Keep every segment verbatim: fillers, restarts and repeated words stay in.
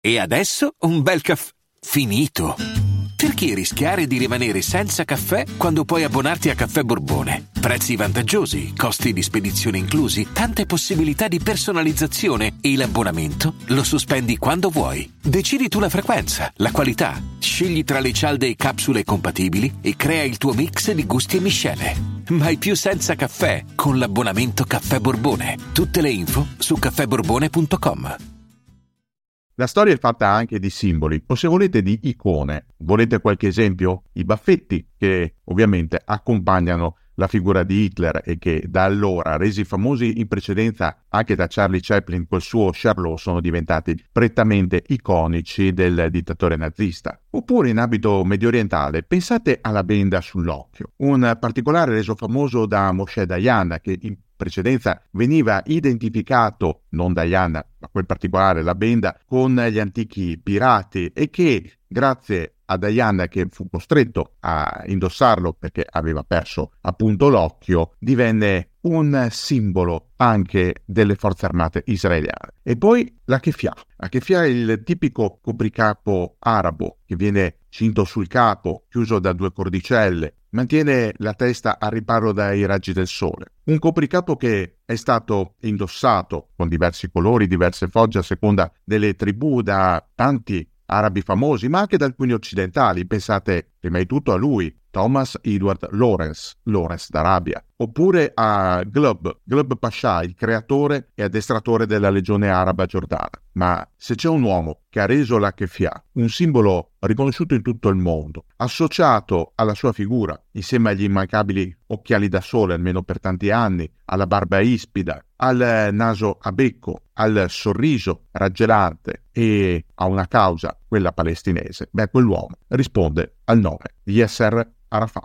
E adesso un bel caffè finito. Perché rischiare di rimanere senza caffè quando puoi abbonarti a Caffè Borbone? Prezzi vantaggiosi, costi di spedizione inclusi, tante possibilità di personalizzazione e l'abbonamento lo sospendi quando vuoi. Decidi tu la frequenza, la qualità, scegli tra le cialde e capsule compatibili e crea il tuo mix di gusti e miscele. Mai più senza caffè con l'abbonamento Caffè Borbone. Tutte le info su caffè borbone punto com. La storia è fatta anche di simboli, o se volete di icone. Volete qualche esempio? I baffetti, che ovviamente accompagnano la figura di Hitler e che da allora, resi famosi in precedenza anche da Charlie Chaplin col suo Charlot, sono diventati prettamente iconici del dittatore nazista. Oppure in ambito mediorientale, pensate alla benda sull'occhio, un particolare reso famoso da Moshe Dayan, che in precedenza veniva identificato, non Dayan, ma quel particolare, la benda, con gli antichi pirati e che, grazie a Dayan, che fu costretto a indossarlo perché aveva perso appunto l'occhio, divenne un simbolo anche delle forze armate israeliane. E poi la keffiyeh. La keffiyeh è il tipico copricapo arabo che viene cinto sul capo, chiuso da due cordicelle, mantiene la testa a riparo dai raggi del sole. Un copricapo che è stato indossato con diversi colori, diverse fogge a seconda delle tribù da tanti arabi famosi, ma anche da alcuni occidentali. Pensate prima di tutto a lui, Thomas Edward Lawrence, Lawrence d'Arabia, oppure a Gleb, Gleb Pasha, il creatore e addestratore della legione araba giordana. Ma se c'è un uomo che ha reso la keffiyeh un simbolo riconosciuto in tutto il mondo, associato alla sua figura, insieme agli immancabili occhiali da sole, almeno per tanti anni, alla barba ispida, al naso a becco, al sorriso raggelante e a una causa, quella palestinese, beh, quell'uomo risponde al nome di Yasser Arafat.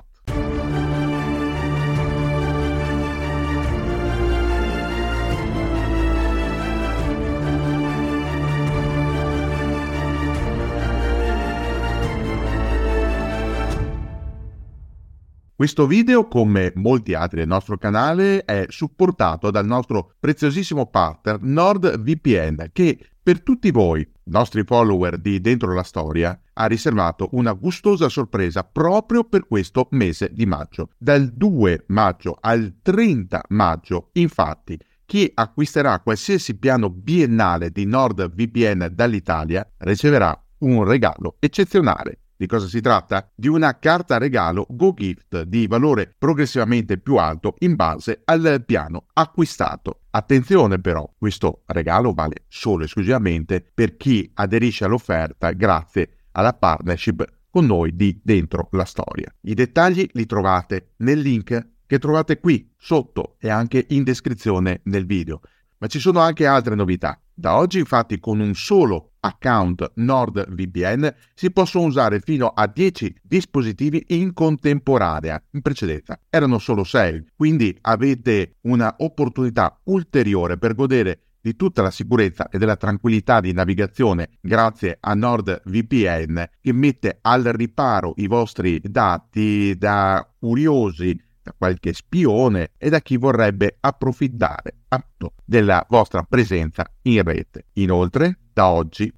Questo video, come molti altri del nostro canale, è supportato dal nostro preziosissimo partner NordVPN, che per tutti voi, nostri follower di Dentro la Storia, ha riservato una gustosa sorpresa proprio per questo mese di maggio. Dal due maggio al trenta maggio, infatti, chi acquisterà qualsiasi piano biennale di NordVPN dall'Italia riceverà un regalo eccezionale. Di cosa si tratta? Di una carta regalo GoGift di valore progressivamente più alto in base al piano acquistato. Attenzione però, questo regalo vale solo e esclusivamente per chi aderisce all'offerta grazie alla partnership con noi di Dentro la Storia. I dettagli li trovate nel link che trovate qui sotto e anche in descrizione nel video. Ma ci sono anche altre novità. Da oggi infatti con un solo account NordVPN si possono usare fino a dieci dispositivi in contemporanea. In precedenza erano solo sei, quindi avete una opportunità ulteriore per godere di tutta la sicurezza e della tranquillità di navigazione grazie a NordVPN, che mette al riparo i vostri dati da curiosi, da qualche spione e da chi vorrebbe approfittare appunto della vostra presenza in rete. Inoltre, da oggi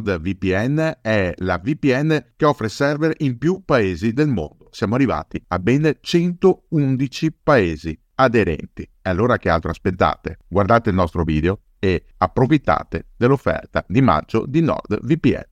NordVPN è la V P N che offre server in più paesi del mondo. Siamo arrivati a ben centoundici paesi aderenti. E allora che altro aspettate? Guardate il nostro video e approfittate dell'offerta di maggio di NordVPN.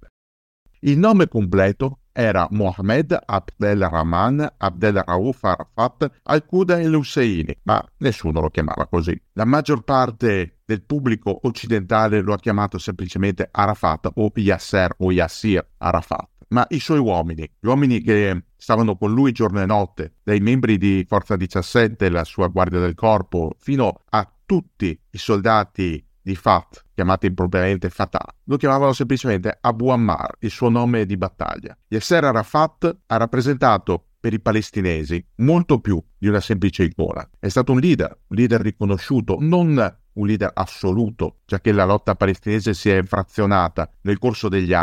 Il nome completo era Mohammed Abdelrahman Abdelraouf Arafat Al-Quda el-Husseini, ma nessuno lo chiamava così. La maggior parte del pubblico occidentale lo ha chiamato semplicemente Arafat o Yasser o Yassir Arafat. Ma i suoi uomini, gli uomini che stavano con lui giorno e notte, dai membri di Forza diciassette, la sua guardia del corpo, fino a tutti i soldati di Fatah, chiamati impropriamente Fatah, lo chiamavano semplicemente Abu Ammar, il suo nome di battaglia. Yasser Arafat ha rappresentato per i palestinesi molto più di una semplice icona. È stato un leader, un leader riconosciuto, non un leader assoluto, già che la lotta palestinese si è frazionata nel corso degli anni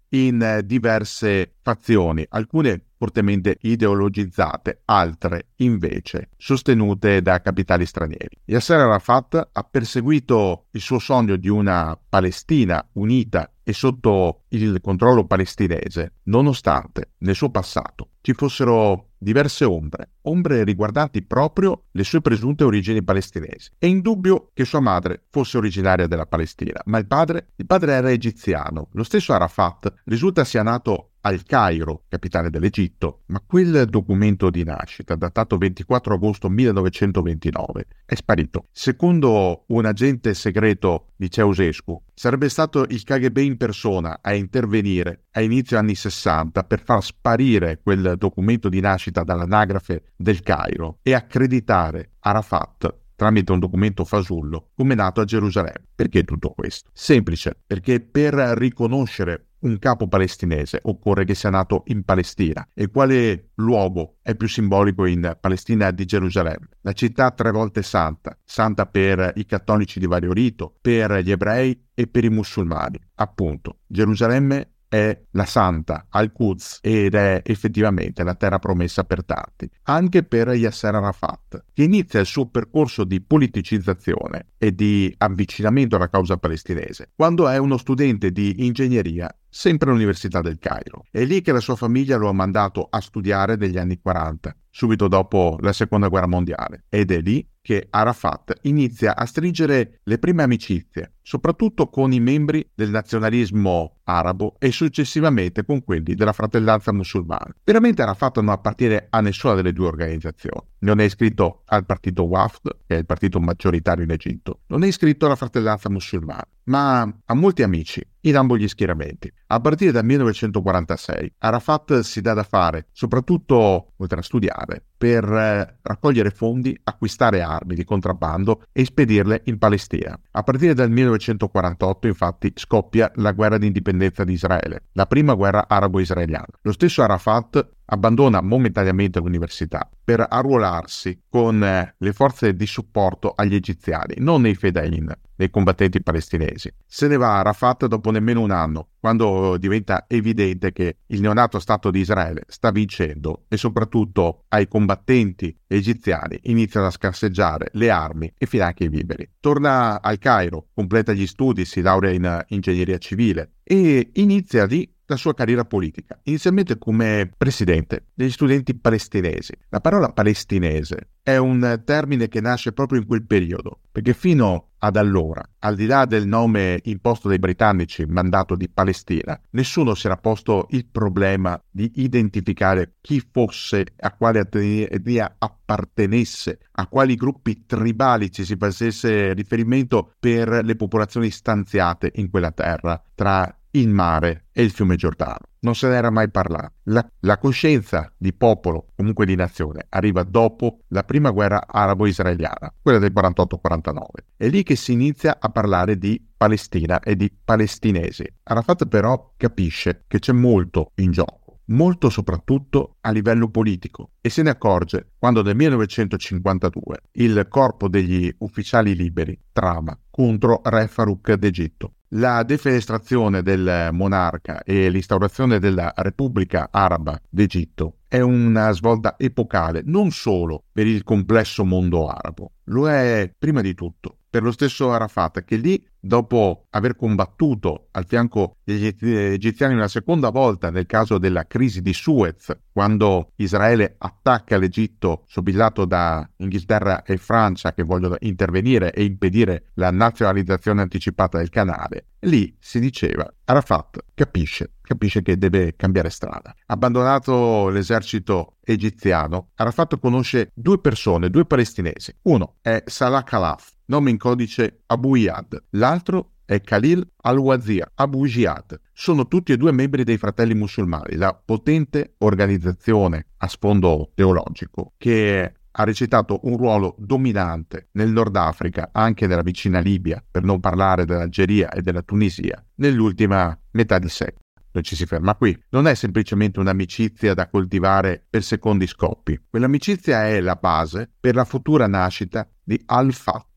in diverse fazioni, alcune fortemente ideologizzate, altre invece sostenute da capitali stranieri. Yasser Arafat ha perseguito il suo sogno di una Palestina unita e sotto il controllo palestinese, nonostante nel suo passato ci fossero diverse ombre, ombre riguardanti proprio le sue presunte origini palestinesi. È indubbio che sua madre fosse originaria della Palestina, ma il padre, il padre era egiziano. Lo stesso Arafat risulta sia nato al Cairo, capitale dell'Egitto, ma quel documento di nascita, datato ventiquattro agosto millenovecentoventinove, è sparito. Secondo un agente segreto di Ceausescu, sarebbe stato il K G B in persona a intervenire a inizio anni sessanta per far sparire quel documento di nascita dall'anagrafe del Cairo e accreditare Arafat tramite un documento fasullo come nato a Gerusalemme. Perché tutto questo? Semplice, perché per riconoscere un capo palestinese occorre che sia nato in Palestina. E quale luogo è più simbolico in Palestina di Gerusalemme? La città tre volte santa, santa per i cattolici di vario rito, per gli ebrei e per i musulmani. Appunto, Gerusalemme è la santa Al-Quds ed è effettivamente la terra promessa per tanti, anche per Yasser Arafat, che inizia il suo percorso di politicizzazione e di avvicinamento alla causa palestinese quando è uno studente di ingegneria sempre all'Università del Cairo. È lì che la sua famiglia lo ha mandato a studiare negli anni quaranta, subito dopo la Seconda Guerra Mondiale, ed è lì che Arafat inizia a stringere le prime amicizie, soprattutto con i membri del nazionalismo arabo e successivamente con quelli della fratellanza musulmana. Veramente Arafat non appartiene a nessuna delle due organizzazioni. Non è iscritto al partito Wafd, che è il partito maggioritario in Egitto, non è iscritto alla fratellanza musulmana, ma ha molti amici in ambo gli schieramenti. A partire dal millenovecentoquarantasei Arafat si dà da fare, soprattutto oltre a studiare, per eh, raccogliere fondi, acquistare armi di contrabbando e spedirle in Palestina. A partire dal millenovecentoquarantotto infatti scoppia la guerra di indipendenza di Israele, la prima guerra arabo-israeliana. Lo stesso Arafat abbandona momentaneamente l'università per arruolarsi con eh, le forze di supporto agli egiziani, non nei Fedayeen, dei combattenti palestinesi. Se ne va Arafat dopo nemmeno un anno, quando diventa evidente che il neonato Stato di Israele sta vincendo e soprattutto ai combattenti egiziani iniziano a scarseggiare le armi e finanche i viveri. Torna al Cairo, completa gli studi, si laurea in ingegneria civile e inizia lì la sua carriera politica, inizialmente come presidente degli studenti palestinesi. La parola palestinese è un termine che nasce proprio in quel periodo, perché fino ad allora, al di là del nome imposto dai britannici, mandato di Palestina, nessuno si era posto il problema di identificare chi fosse, a quale etnia appartenesse, a quali gruppi tribali ci si facesse riferimento per le popolazioni stanziate in quella terra, tra il mare e il fiume Giordano. Non se n'era mai parlato. La, la coscienza di popolo, comunque di nazione, arriva dopo la prima guerra arabo-israeliana, quella del quarantotto quarantanove. È lì che si inizia a parlare di Palestina e di palestinesi. Arafat però capisce che c'è molto in gioco, molto soprattutto a livello politico, e se ne accorge quando nel millenovecentocinquantadue il corpo degli ufficiali liberi trama contro Re Farouk d'Egitto. La defenestrazione del monarca e l'instaurazione della Repubblica Araba d'Egitto è una svolta epocale non solo per il complesso mondo arabo, lo è prima di tutto per lo stesso Arafat, che lì, dopo aver combattuto al fianco degli egiziani una seconda volta nel caso della crisi di Suez, quando Israele attacca l'Egitto sobillato da Inghilterra e Francia che vogliono intervenire e impedire la nazionalizzazione anticipata del canale, lì si diceva Arafat capisce, capisce che deve cambiare strada. Abbandonato l'esercito egiziano, Arafat conosce due persone, due palestinesi. Uno è Salah Khalaf, nome in codice Abu Iyad, l'altro è Khalil al-Wazir, Abu Jihad. Sono tutti e due membri dei Fratelli Musulmani, la potente organizzazione a sfondo teologico che ha recitato un ruolo dominante nel Nord Africa, anche nella vicina Libia, per non parlare dell'Algeria e della Tunisia, nell'ultima metà di secolo. Non ci si ferma qui. Non è semplicemente un'amicizia da coltivare per secondi scoppi. Quell'amicizia è la base per la futura nascita di Al-Fatah.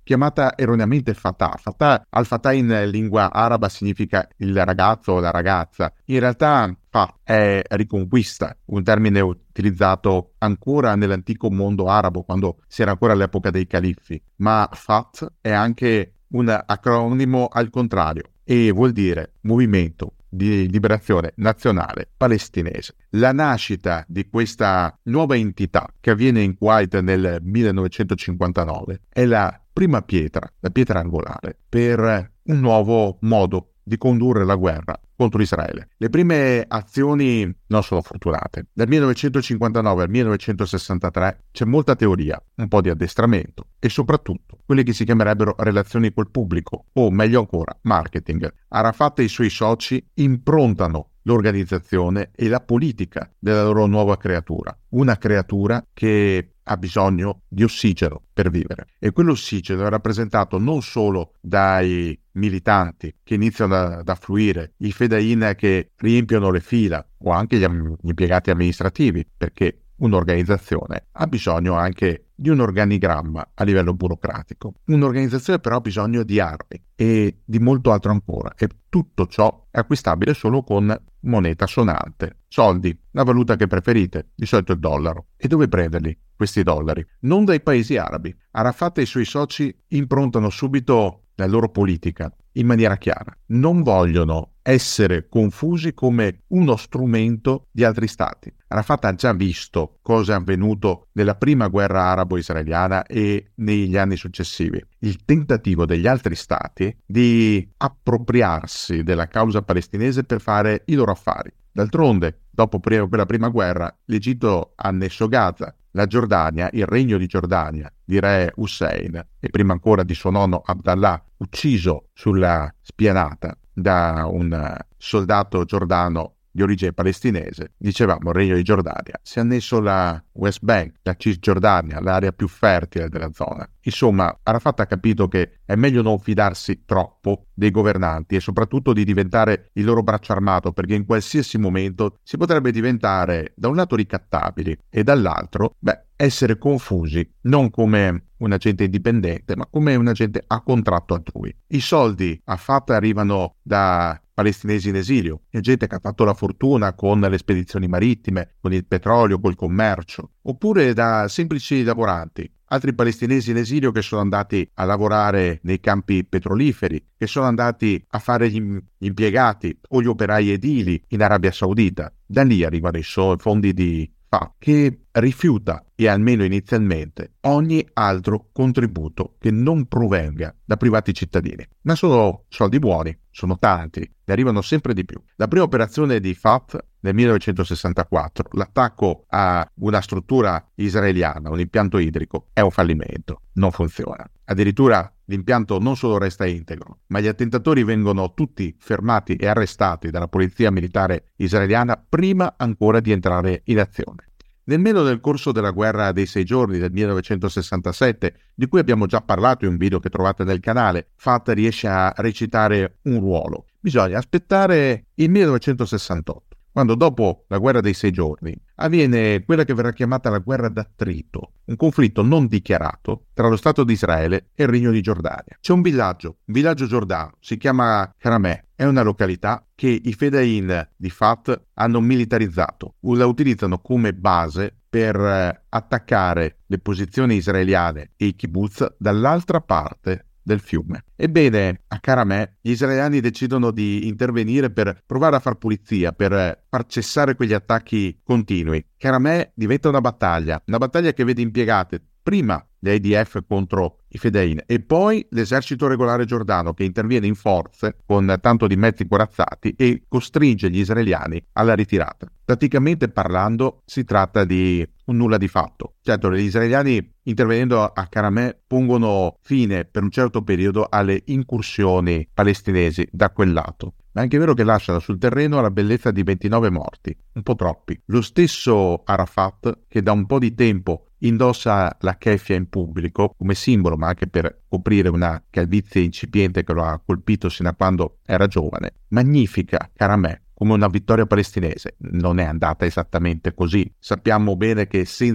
chiamata erroneamente Fatah. Fatah, al-Fatah in lingua araba significa il ragazzo o la ragazza. In realtà Fath è riconquista, un termine utilizzato ancora nell'antico mondo arabo, quando si era ancora all'epoca dei califfi, ma Fath è anche un acronimo al contrario e vuol dire movimento di liberazione nazionale palestinese. La nascita di questa nuova entità che avviene in Kuwait nel millenovecentocinquantanove è la prima pietra, la pietra angolare per un nuovo modo di condurre la guerra contro Israele. Le prime azioni non sono fortunate. Dal millenovecentocinquantanove al millenovecentosessantatré c'è molta teoria, un po' di addestramento e soprattutto quelle che si chiamerebbero relazioni col pubblico o meglio ancora marketing. Arafat e i suoi soci improntano l'organizzazione e la politica della loro nuova creatura, una creatura che ha bisogno di ossigeno per vivere e quell'ossigeno è rappresentato non solo dai militanti che iniziano ad affluire, i fedain che riempiono le fila o anche gli, am- gli impiegati amministrativi, perché un'organizzazione ha bisogno anche di un organigramma a livello burocratico. Un'organizzazione però ha bisogno di armi e di molto altro ancora e tutto ciò è acquistabile solo con moneta sonante, soldi, la valuta che preferite, di solito il dollaro. E dove prenderli questi dollari? Non dai paesi arabi. Arafat e i suoi soci improntano subito la loro politica in maniera chiara. Non vogliono essere confusi come uno strumento di altri stati. Arafat ha già visto cosa è avvenuto nella prima guerra arabo-israeliana e negli anni successivi. Il tentativo degli altri stati di appropriarsi della causa palestinese per fare i loro affari. D'altronde, dopo quella prima guerra, l'Egitto ha annesso Gaza, la Giordania, il regno di Giordania, di re Hussein, e prima ancora di suo nonno Abdallah, ucciso sulla spianata da un soldato giordano di origine palestinese, dicevamo il regno di Giordania, si è annesso la West Bank, la Cisgiordania, l'area più fertile della zona. Insomma, Arafat ha capito che è meglio non fidarsi troppo dei governanti e soprattutto di diventare il loro braccio armato, perché in qualsiasi momento si potrebbe diventare da un lato ricattabili e dall'altro, beh, essere confusi non come un agente indipendente, ma come un agente a contratto altrui. I soldi a Fatah arrivano da palestinesi in esilio, è gente che ha fatto la fortuna con le spedizioni marittime, con il petrolio, col commercio, oppure da semplici lavoranti, altri palestinesi in esilio che sono andati a lavorare nei campi petroliferi, che sono andati a fare gli impiegati o gli operai edili in Arabia Saudita. Da lì arrivano i fondi di Fatah, che rifiuta, e almeno inizialmente, ogni altro contributo che non provenga da privati cittadini. Ma sono soldi buoni, sono tanti, ne arrivano sempre di più. La prima operazione di Fatah nel millenovecentosessantaquattro, l'attacco a una struttura israeliana, un impianto idrico, è un fallimento, non funziona. Addirittura l'impianto non solo resta integro, ma gli attentatori vengono tutti fermati e arrestati dalla polizia militare israeliana prima ancora di entrare in azione. Nemmeno nel corso della guerra dei sei giorni del millenovecentosessantasette, di cui abbiamo già parlato in un video che trovate nel canale, Fatah riesce a recitare un ruolo. Bisogna aspettare il millenovecentosessantotto, quando dopo la guerra dei sei giorni avviene quella che verrà chiamata la guerra d'attrito, un conflitto non dichiarato tra lo Stato di Israele e il Regno di Giordania. C'è un villaggio, un villaggio giordano, si chiama Karameh, è una località che i fedain di Fatah hanno militarizzato, la utilizzano come base per eh, attaccare le posizioni israeliane e i kibbutz dall'altra parte del fiume. Ebbene, a Karameh gli israeliani decidono di intervenire per provare a far pulizia, per far cessare quegli attacchi continui. Karameh diventa una battaglia, una battaglia che vede impiegate prima le I D F contro i fedain e poi l'esercito regolare giordano che interviene in forze con tanto di mezzi corazzati e costringe gli israeliani alla ritirata. Praticamente parlando si tratta di un nulla di fatto. Certo, gli israeliani intervenendo a Karameh pongono fine per un certo periodo alle incursioni palestinesi da quel lato. Ma è anche vero che lasciano sul terreno la bellezza di ventinove morti, un po' troppi. Lo stesso Arafat, che da un po' di tempo indossa la keffia in pubblico come simbolo, ma anche per coprire una calvizie incipiente che lo ha colpito sino a quando era giovane, magnifica Karameh come una vittoria palestinese. Non è andata esattamente così. Sappiamo bene che senza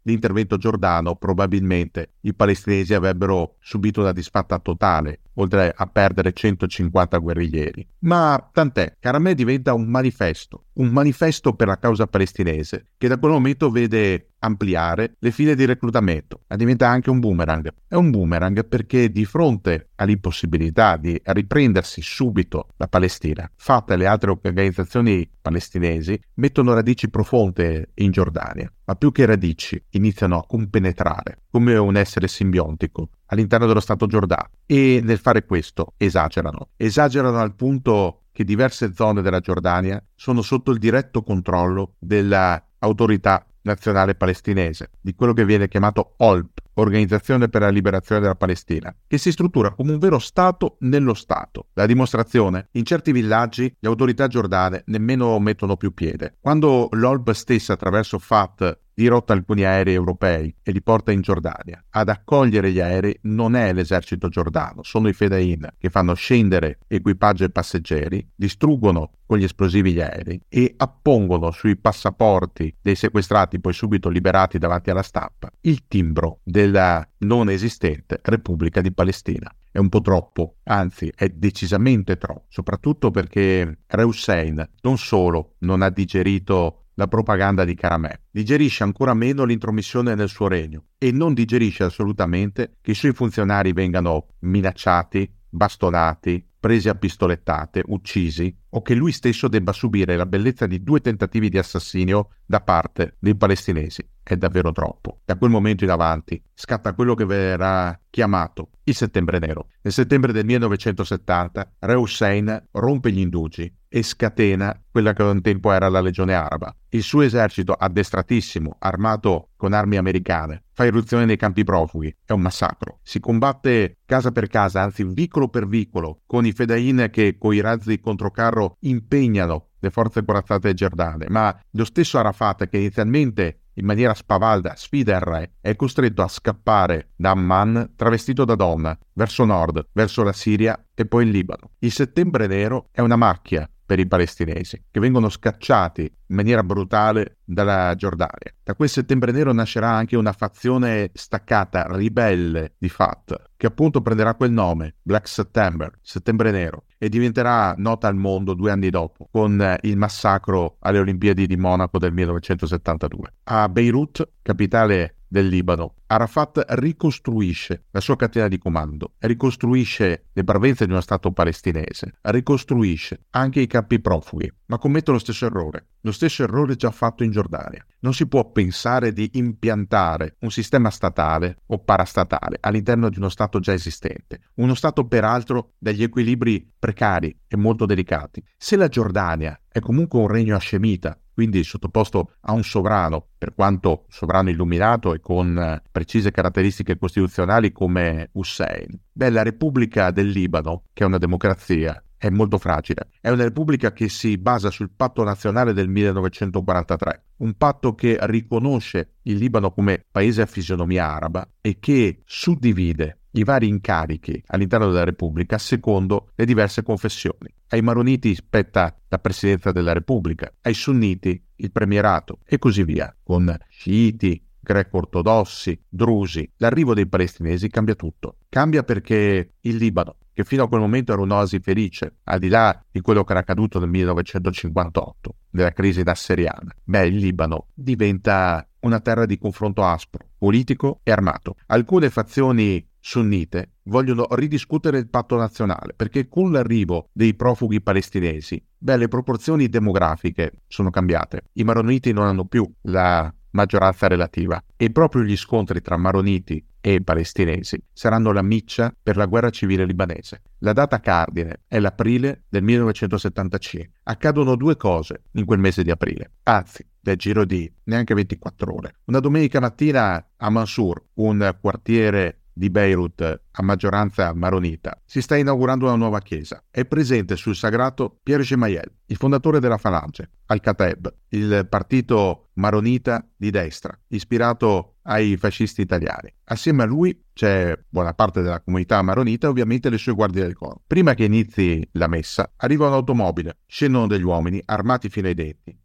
l'intervento giordano, probabilmente i palestinesi avrebbero subito una disfatta totale, oltre a perdere centocinquanta guerriglieri. Ma tant'è, Karameh diventa un manifesto, un manifesto per la causa palestinese, che da quel momento vede ampliare le file di reclutamento, ma diventa anche un boomerang. È un boomerang perché di fronte all'impossibilità di riprendersi subito la Palestina, fatte le altre organizzazioni palestinesi mettono radici profonde in Giordania, ma più che radici iniziano a compenetrare come un essere simbiontico all'interno dello Stato giordano, e nel fare questo esagerano, esagerano al punto che diverse zone della Giordania sono sotto il diretto controllo dell'autorità nazionale palestinese, di quello che viene chiamato O L P, Organizzazione per la Liberazione della Palestina, che si struttura come un vero Stato nello Stato. La dimostrazione? In certi villaggi le autorità giordane nemmeno mettono più piede. Quando l'O L P stessa, attraverso Fatah, dirotta alcuni aerei europei e li porta in Giordania, ad accogliere gli aerei non è l'esercito giordano, sono i Fedayeen che fanno scendere equipaggio e passeggeri, distruggono con gli esplosivi gli aerei e appongono sui passaporti dei sequestrati, poi subito liberati davanti alla stampa, il timbro della non esistente Repubblica di Palestina. È un po' troppo, anzi è decisamente troppo, soprattutto perché Re Hussein non solo non ha digerito la propaganda di Karameh, digerisce ancora meno l'intromissione nel suo regno e non digerisce assolutamente che i suoi funzionari vengano minacciati, bastonati, presi a pistolettate, uccisi, o che lui stesso debba subire la bellezza di due tentativi di assassinio da parte dei palestinesi. È davvero troppo. Da quel momento in avanti scatta quello che verrà chiamato il Settembre Nero. Nel settembre del millenovecentosettanta Re Hussein rompe gli indugi e scatena quella che un tempo era la Legione Araba. Il suo esercito addestratissimo, armato con armi americane, fa irruzione nei campi profughi. È un massacro. Si combatte casa per casa, anzi vicolo per vicolo, con i Fedayeen che coi razzi controcarro impegnano le forze corazzate giordane, ma lo stesso Arafat, che inizialmente in maniera spavalda sfida il re, è costretto a scappare da Amman travestito da donna, verso nord, verso la Siria e poi il Libano. Il Settembre Nero è una macchia per i palestinesi, che vengono scacciati in maniera brutale dalla Giordania. Da quel Settembre Nero nascerà anche una fazione staccata, ribelle di Fatah, che appunto prenderà quel nome, Black September, Settembre Nero, e diventerà nota al mondo due anni dopo, con il massacro alle Olimpiadi di Monaco del millenovecentosettantadue. A Beirut, capitale del Libano, Arafat ricostruisce la sua catena di comando, ricostruisce le parvenze di uno Stato palestinese, ricostruisce anche i campi profughi, ma commette lo stesso errore, lo stesso errore già fatto in Giordania. Non si può pensare di impiantare un sistema statale o parastatale all'interno di uno Stato già esistente, uno Stato peraltro dagli equilibri precari e molto delicati. Se la Giordania è comunque un regno hascemita, quindi sottoposto a un sovrano, per quanto sovrano illuminato e con eh, precise caratteristiche costituzionali come Hussein, beh, la Repubblica del Libano, che è una democrazia, è molto fragile. È una repubblica che si basa sul patto nazionale del millenovecentoquarantatré, un patto che riconosce il Libano come paese a fisionomia araba e che suddivide i vari incarichi all'interno della Repubblica secondo le diverse confessioni. Ai maroniti spetta la presidenza della Repubblica, ai sunniti il premierato e così via, con sciiti, greco-ortodossi, drusi. L'arrivo dei palestinesi cambia tutto. Cambia perché il Libano, che fino a quel momento era un'oasi felice, al di là di quello che era accaduto nel millenovecentocinquantotto, della crisi nasseriana, beh, il Libano diventa una terra di confronto aspro, politico e armato. Alcune fazioni sunnite vogliono ridiscutere il patto nazionale perché con l'arrivo dei profughi palestinesi, beh, le proporzioni demografiche sono cambiate. I maroniti non hanno più la maggioranza relativa e proprio gli scontri tra maroniti e palestinesi saranno la miccia per la guerra civile libanese. La data cardine è l'aprile del millenovecentosettantacinque. Accadono due cose in quel mese di aprile, anzi nel giro di neanche ventiquattro ore. Una domenica mattina a Mansour, un quartiere di Beirut a maggioranza maronita, si sta inaugurando una nuova chiesa. È presente sul sagrato Pierre Gemayel, il fondatore della Falange, Al-Kateb, il partito maronita di destra, ispirato ai fascisti italiani. Assieme a lui c'è buona parte della comunità maronita e ovviamente le sue guardie del corpo. Prima che inizi la messa, arriva un'automobile, scendono degli uomini armati fino ai denti,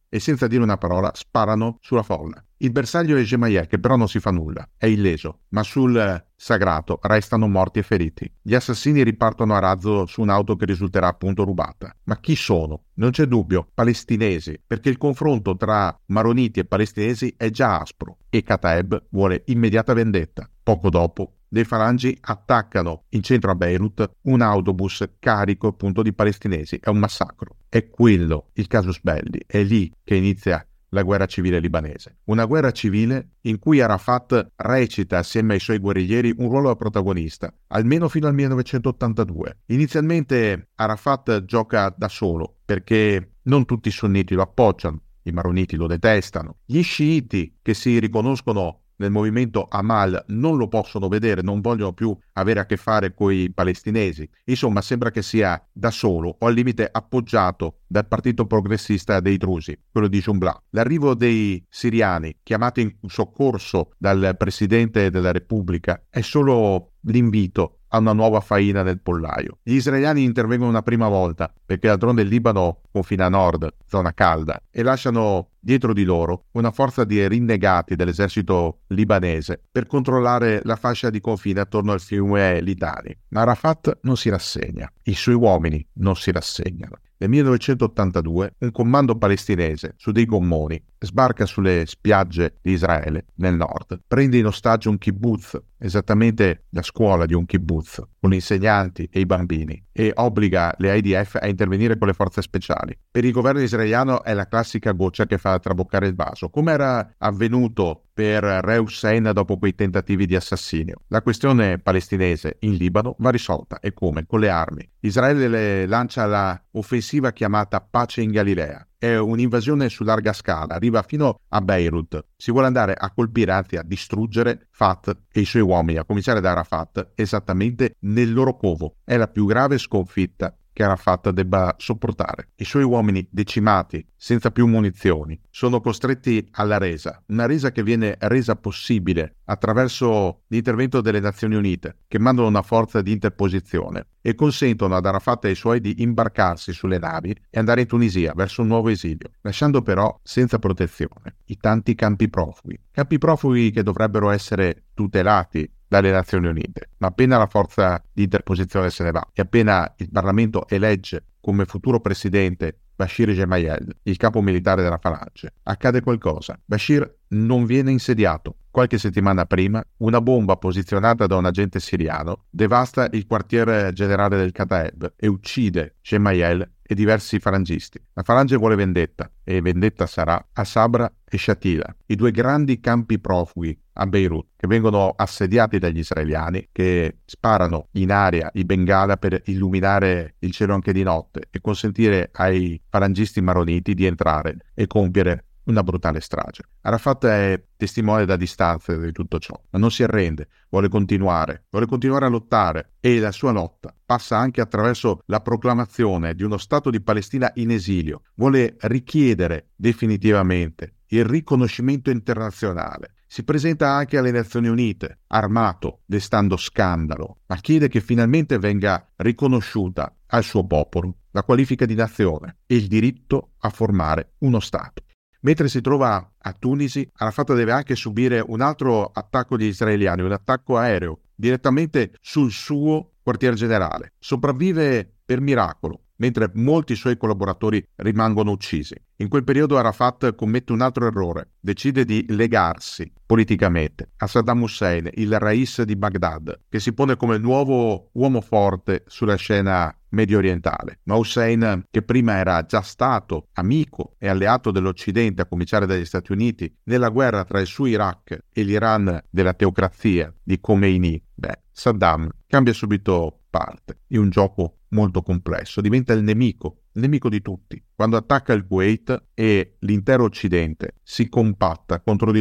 e senza dire una parola sparano sulla folla. Il bersaglio è Gemayel, che però non si fa nulla, è illeso, ma sul sagrato restano morti e feriti. Gli assassini ripartono a razzo su un'auto che risulterà appunto rubata. Ma chi sono? Non c'è dubbio, palestinesi, perché il confronto tra maroniti e palestinesi è già aspro e Kataeb vuole immediata vendetta. Poco dopo, dei falangi attaccano in centro a Beirut un autobus carico appunto di palestinesi. È un massacro. È quello il casus belli. È lì che inizia la guerra civile libanese. Una guerra civile in cui Arafat recita assieme ai suoi guerriglieri un ruolo da protagonista, almeno fino al millenovecentottantadue. Inizialmente Arafat gioca da solo perché non tutti i sunniti lo appoggiano, i maroniti lo detestano, gli sciiti che si riconoscono nel movimento Amal non lo possono vedere, non vogliono più avere a che fare con i palestinesi. Insomma, sembra che sia da solo o al limite appoggiato dal partito progressista dei drusi, quello di Jumblat. L'arrivo dei siriani, chiamati in soccorso dal presidente della Repubblica, è solo l'invito a una nuova faina nel pollaio. Gli israeliani intervengono una prima volta, perché d'altronde il Libano confina a nord, zona calda, e lasciano dietro di loro una forza di rinnegati dell'esercito libanese per controllare la fascia di confine attorno al fiume Litani. Ma Arafat non si rassegna, i suoi uomini non si rassegnano. Nel millenovecentottantadue un comando palestinese su dei gommoni sbarca sulle spiagge di Israele nel nord, prende in ostaggio un kibbutz, esattamente la scuola di un kibbutz, con gli insegnanti e i bambini, e obbliga le I D F a intervenire con le forze speciali. Per il governo israeliano è la classica goccia che fa traboccare il vaso, come era avvenuto per Re Hussein dopo quei tentativi di assassinio. La questione palestinese in Libano va risolta, e come? Con le armi. Israele lancia la offensiva chiamata Pace in Galilea. È un'invasione su larga scala, arriva fino a Beirut. Si vuole andare a colpire, anzi a distruggere Fatah e i suoi uomini, a cominciare da Arafat, esattamente nel loro covo. È la più grave sconfitta che Arafat debba sopportare. I suoi uomini decimati, senza più munizioni, sono costretti alla resa, una resa che viene resa possibile attraverso l'intervento delle Nazioni Unite, che mandano una forza di interposizione e consentono ad Arafat e ai suoi di imbarcarsi sulle navi e andare in Tunisia verso un nuovo esilio, lasciando però senza protezione i tanti campi profughi. Campi profughi che dovrebbero essere tutelati dalle Nazioni Unite, ma appena la forza di interposizione se ne va e appena il Parlamento elegge come futuro presidente Bashir Gemayel, il capo militare della Falange, accade qualcosa. Bashir non viene insediato. Qualche settimana prima, una bomba posizionata da un agente siriano devasta il quartier generale del Kataeb e uccide Gemayel e diversi falangisti. La Falange vuole vendetta, e vendetta sarà a Sabra e Shatila, i due grandi campi profughi a Beirut, che vengono assediati dagli israeliani, che sparano in aria i bengala per illuminare il cielo anche di notte e consentire ai falangisti maroniti di entrare e compiere una brutale strage. Arafat è testimone da distanza di tutto ciò, ma non si arrende, vuole continuare, vuole continuare a lottare, e la sua lotta passa anche attraverso la proclamazione di uno Stato di Palestina in esilio. Vuole richiedere definitivamente il riconoscimento internazionale. Si presenta anche alle Nazioni Unite, armato, destando scandalo, ma chiede che finalmente venga riconosciuta al suo popolo la qualifica di nazione e il diritto a formare uno Stato. Mentre si trova a Tunisi, Arafat deve anche subire un altro attacco degli israeliani, un attacco aereo, direttamente sul suo quartier generale. Sopravvive per miracolo, mentre molti suoi collaboratori rimangono uccisi. In quel periodo Arafat commette un altro errore, decide di legarsi politicamente a Saddam Hussein, il Rais di Baghdad, che si pone come il nuovo uomo forte sulla scena medio orientale. Ma Hussein, che prima era già stato amico e alleato dell'Occidente, a cominciare dagli Stati Uniti, nella guerra tra il suo Iraq e l'Iran della teocrazia di Khomeini, beh, Saddam cambia subito parte in un gioco molto complesso, diventa il nemico, il nemico di tutti. Quando attacca il Kuwait e l'intero Occidente si compatta contro di lui.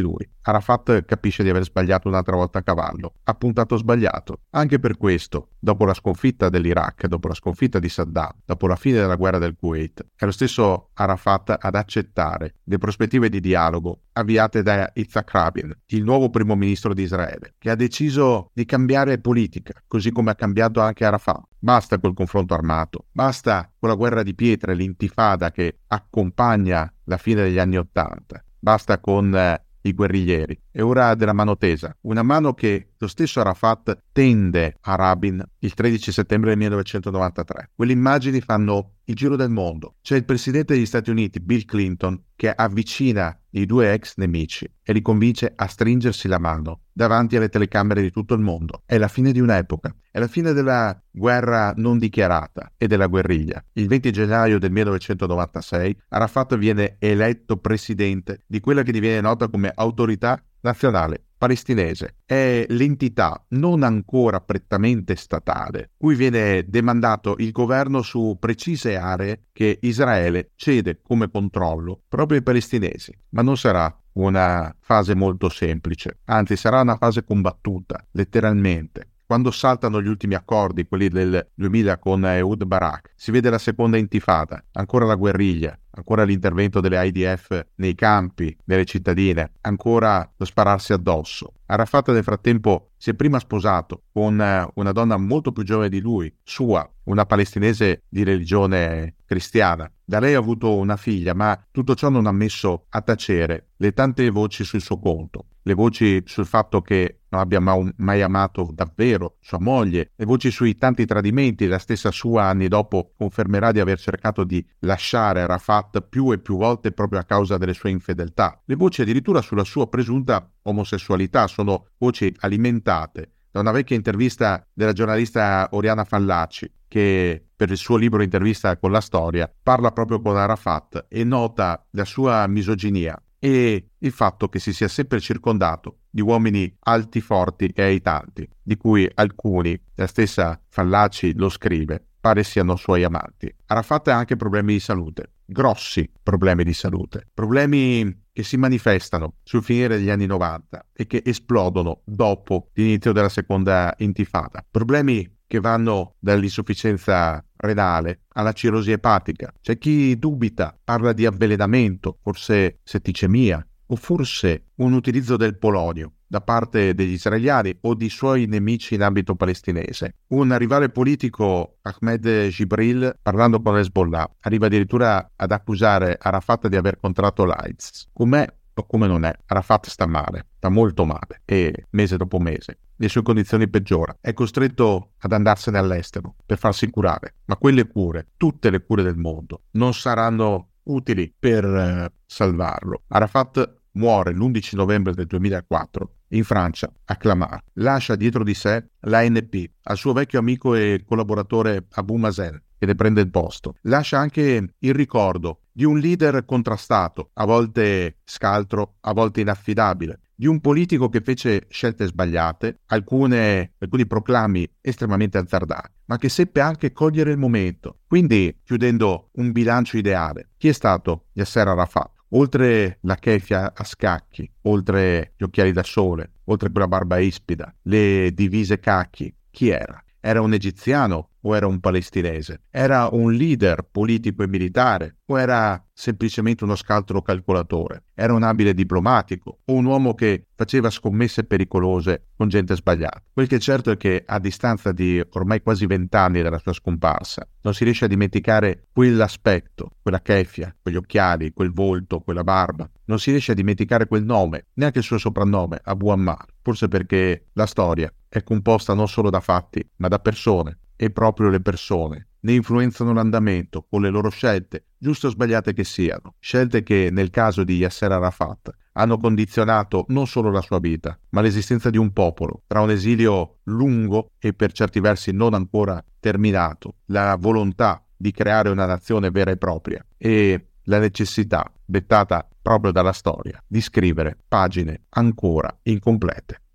Arafat capisce di aver sbagliato un'altra volta a cavallo, ha puntato sbagliato. Anche per questo, dopo la sconfitta dell'Iraq, dopo la sconfitta di Saddam, dopo la fine della guerra del Kuwait, è lo stesso Arafat ad accettare le prospettive di dialogo avviate da Yitzhak Rabin, il nuovo primo ministro di Israele, che ha deciso di cambiare politica, così come ha cambiato anche Arafat. Basta col confronto armato, basta con la guerra di pietre, l'intifada che accompagna la fine degli anni Ottanta, basta con eh, i guerriglieri. È ora della mano tesa, una mano che lo stesso Arafat tende a Rabin il tredici settembre del millenovecentonovantatré. Quelle immagini fanno il giro del mondo. C'è il presidente degli Stati Uniti, Bill Clinton, che avvicina i due ex nemici e li convince a stringersi la mano davanti alle telecamere di tutto il mondo. È la fine di un'epoca, è la fine della guerra non dichiarata e della guerriglia. Il venti gennaio del millenovecentonovantasei Arafat viene eletto presidente di quella che diviene nota come Autorità Nazionale Palestinese. È l'entità non ancora prettamente statale, cui viene demandato il governo su precise aree che Israele cede come controllo proprio ai palestinesi. Ma non sarà una fase molto semplice, anzi sarà una fase combattuta, letteralmente. Quando saltano gli ultimi accordi, quelli del duemila con Ehud Barak, si vede la seconda intifada, ancora la guerriglia, ancora l'intervento delle I D F nei campi, nelle cittadine, ancora lo spararsi addosso. Arafat nel frattempo si è prima sposato con una donna molto più giovane di lui, sua, una palestinese di religione cristiana. Da lei ha avuto una figlia, ma tutto ciò non ha messo a tacere le tante voci sul suo conto. Le voci sul fatto che non abbia mai amato davvero sua moglie, le voci sui tanti tradimenti. La stessa sua anni dopo confermerà di aver cercato di lasciare Arafat più e più volte proprio a causa delle sue infedeltà. Le voci addirittura sulla sua presunta omosessualità sono voci alimentate da una vecchia intervista della giornalista Oriana Fallaci, che per il suo libro Intervista con la storia parla proprio con Arafat e nota la sua misoginia e il fatto che si sia sempre circondato di uomini alti, forti e aitanti, di cui alcuni, la stessa Fallaci lo scrive, pare siano suoi amanti. Arafat ha anche problemi di salute, grossi problemi di salute, problemi che si manifestano sul finire degli anni novanta e che esplodono dopo l'inizio della seconda intifada. Problemi che vanno dall'insufficienza renale alla cirrosi epatica. C'è chi dubita, parla di avvelenamento, forse setticemia, o forse un utilizzo del polonio da parte degli israeliani o di suoi nemici in ambito palestinese. Un rivale politico, Ahmed Jibril, parlando con Hezbollah, arriva addirittura ad accusare Arafat di aver contratto l'AIDS. Com'è o come non è? Arafat sta male, sta molto male, e mese dopo mese le sue condizioni peggiorano. È costretto ad andarsene all'estero per farsi curare, ma quelle cure, tutte le cure del mondo, non saranno utili per eh, salvarlo. Arafat muore l'undici novembre del duemilaquattro in Francia, a Clamart. Lascia dietro di sé l'A N P, al suo vecchio amico e collaboratore Abu Mazen, che ne prende il posto. Lascia anche il ricordo di un leader contrastato, a volte scaltro, a volte inaffidabile, di un politico che fece scelte sbagliate, alcune, alcuni proclami estremamente azzardati, ma che seppe anche cogliere il momento. Quindi, chiudendo un bilancio ideale, chi è stato Yasser Arafat? Oltre la keffia a scacchi, oltre gli occhiali da sole, oltre quella barba ispida, le divise cacchi, chi era? Era un egiziano o era un palestinese? Era un leader politico e militare o era semplicemente uno scaltro calcolatore? Era un abile diplomatico o un uomo che faceva scommesse pericolose con gente sbagliata? Quel che è certo è che a distanza di ormai quasi vent'anni dalla sua scomparsa non si riesce a dimenticare quell'aspetto, quella keffia, quegli occhiali, quel volto, quella barba. Non si riesce a dimenticare quel nome, neanche il suo soprannome, Abu Ammar, forse perché la storia è composta non solo da fatti, ma da persone, e proprio le persone ne influenzano l'andamento con le loro scelte, giuste o sbagliate che siano, scelte che nel caso di Yasser Arafat hanno condizionato non solo la sua vita, ma l'esistenza di un popolo, tra un esilio lungo e per certi versi non ancora terminato, la volontà di creare una nazione vera e propria e la necessità, dettata proprio dalla storia, di scrivere pagine ancora incomplete.